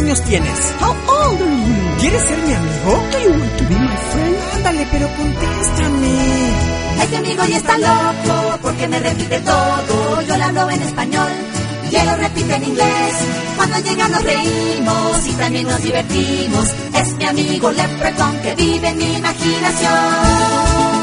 años tienes? How old are you? ¿Quieres ser mi amigo? Do you want to be my friend? Ándale, pero contéstame. Este amigo ya está loco porque me repite todo. Yo le hablo en español y él lo repite en inglés. Cuando llega nos reímos y también nos divertimos. Es mi amigo Leprechaun que vive en mi imaginación.